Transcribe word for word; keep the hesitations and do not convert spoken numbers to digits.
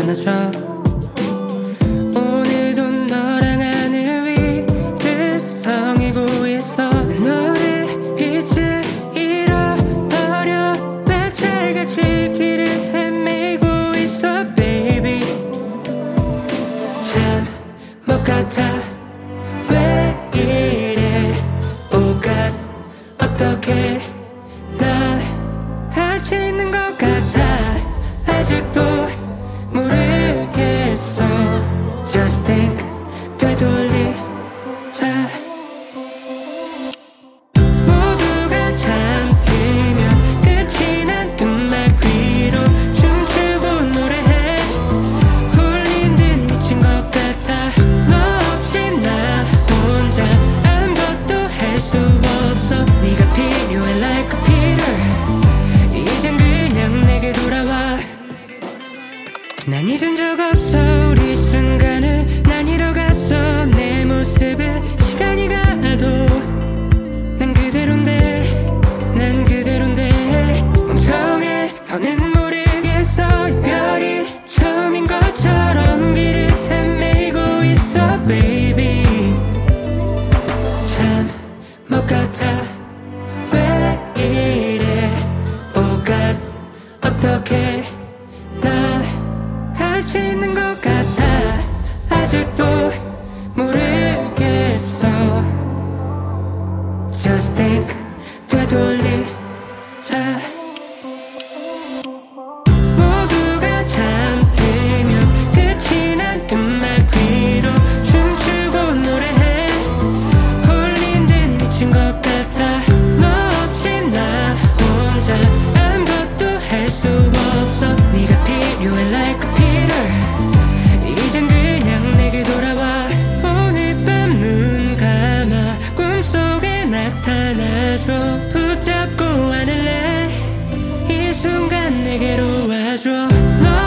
안아줘. 오늘도 너랑 하늘 위를 서성이고 있어. 너를 빛을 잃어버려 매체같이 길을 헤매고 있어 baby. 참 못 같아 왜 이래 오갓 어떻게 날 다치는 것 같아. 아직도 모르겠어. Just think 되돌리자. 모두가 잠들면 끝이 난 음악 위로 춤추고 노래해. 홀린 듯 미친 것 같아. 너 없이 나 혼자 아무것도 할 수 없어. 네가 필요해 like a Peter. 이젠 그냥 내게 돌아와. 난 잊은 적 없어 우리 순간을. 난 잃어갔어 내 모습을. 시간이 가도 난 그대로인데 난 그대로인데 멍청해 더는 모르겠어. 이별이 처음인 것처럼 길을 헤매고 있어 baby. 참 못 같아 왜 이래 오갓 어떻게 날 다치는 것 같아. 아직도 모르겠어. Just think 되돌리자. 모두가 잠들면 끝이 난 음악 위로 춤추고 노래해. 홀린 듯 미친 것 같아. 너 없이 나 혼자 아무것도 할 수 없어. 네가 필요해 like a Peter. 이젠 그냥 내게 돌아와. 오늘 밤 눈 감아 꿈속에 나타나줘. 붙잡고 안을래 이 순간 내게로 와줘. 너